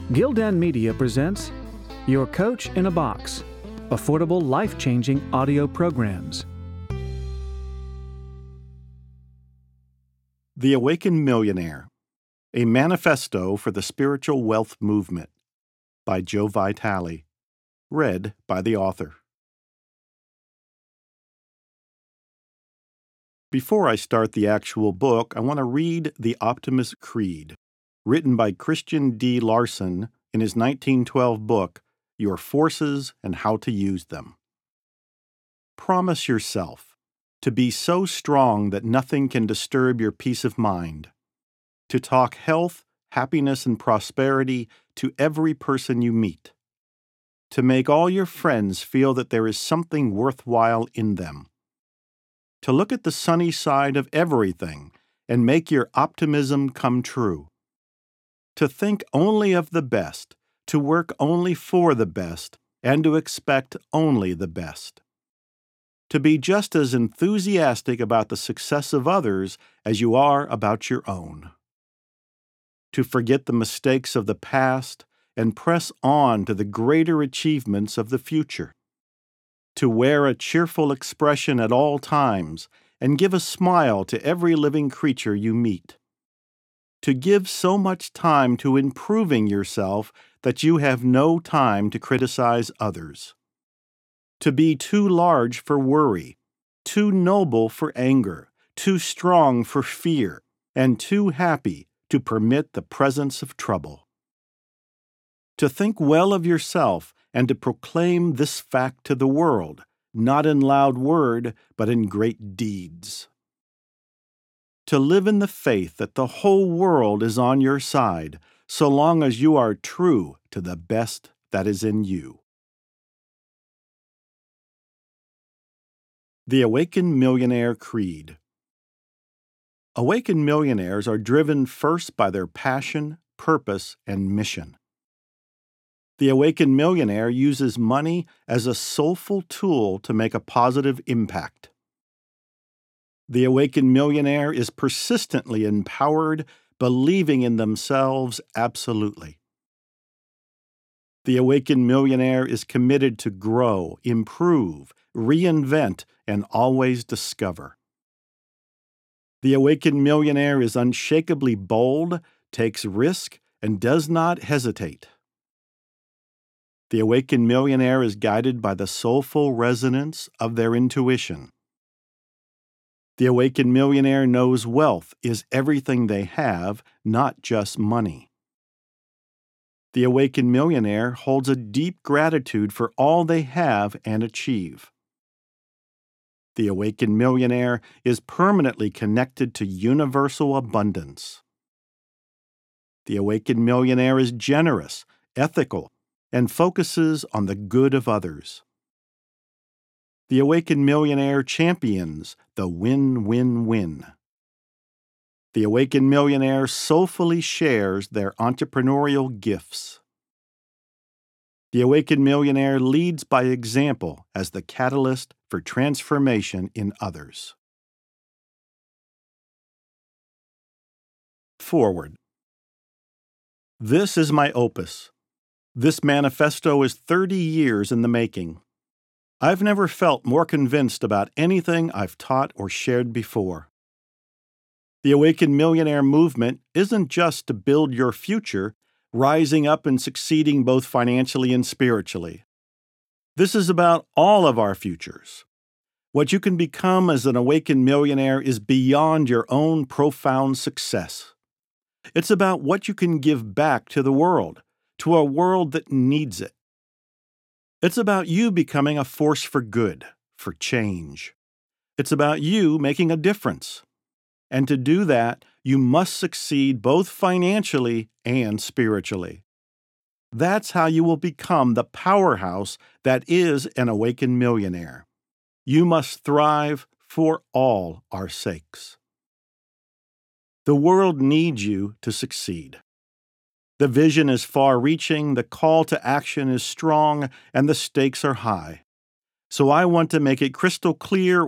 Gildan Media presents Your Coach in a Box, affordable, life-changing audio programs. The Awakened Millionaire, a manifesto for the spiritual wealth movement by Joe Vitale, read by the author. Before I start the actual book, I want to read The Optimist Creed, written by Christian D. Larson in his 1912 book, Your Forces and How to Use Them. Promise yourself to be so strong that nothing can disturb your peace of mind, to talk health, happiness, and prosperity to every person you meet, to make all your friends feel that there is something worthwhile in them, to look at the sunny side of everything and make your optimism come true, to think only of the best, to work only for the best, and to expect only the best. To be just as enthusiastic about the success of others as you are about your own. To forget the mistakes of the past and press on to the greater achievements of the future. To wear a cheerful expression at all times and give a smile to every living creature you meet. To give so much time to improving yourself that you have no time to criticize others. To be too large for worry, too noble for anger, too strong for fear, and too happy to permit the presence of trouble. To think well of yourself and to proclaim this fact to the world, not in loud word, but in great deeds. To live in the faith that the whole world is on your side, so long as you are true to the best that is in you. The Awakened Millionaire Creed. Awakened millionaires are driven first by their passion, purpose, and mission. The awakened millionaire uses money as a soulful tool to make a positive impact. The awakened millionaire is persistently empowered, believing in themselves absolutely. The awakened millionaire is committed to grow, improve, reinvent, and always discover. The awakened millionaire is unshakably bold, takes risk, and does not hesitate. The awakened millionaire is guided by the soulful resonance of their intuition. The awakened millionaire knows wealth is everything they have, not just money. The awakened millionaire holds a deep gratitude for all they have and achieve. The awakened millionaire is permanently connected to universal abundance. The awakened millionaire is generous, ethical, and focuses on the good of others. The awakened millionaire champions the win-win-win. The awakened millionaire soulfully shares their entrepreneurial gifts. The awakened millionaire leads by example as the catalyst for transformation in others. Forward. This is my opus. This manifesto is 30 years in the making. I've never felt more convinced about anything I've taught or shared before. The Awakened Millionaire movement isn't just to build your future, rising up and succeeding both financially and spiritually. This is about all of our futures. What you can become as an awakened millionaire is beyond your own profound success. It's about what you can give back to the world, to a world that needs it. It's about you becoming a force for good, for change. It's about you making a difference. And to do that, you must succeed both financially and spiritually. That's how you will become the powerhouse that is an awakened millionaire. You must thrive for all our sakes. The world needs you to succeed. The vision is far-reaching, the call to action is strong, and the stakes are high. So I want to make it crystal clear